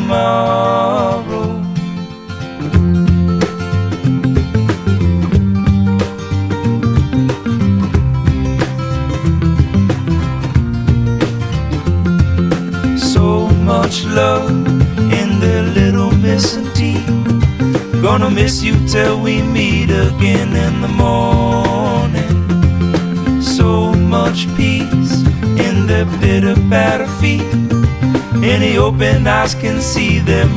tomorrow. So much love in their little missing teeth. Gonna miss you till we meet again in the morning. So much peace in their bitter batter feet. Any open eyes can see them.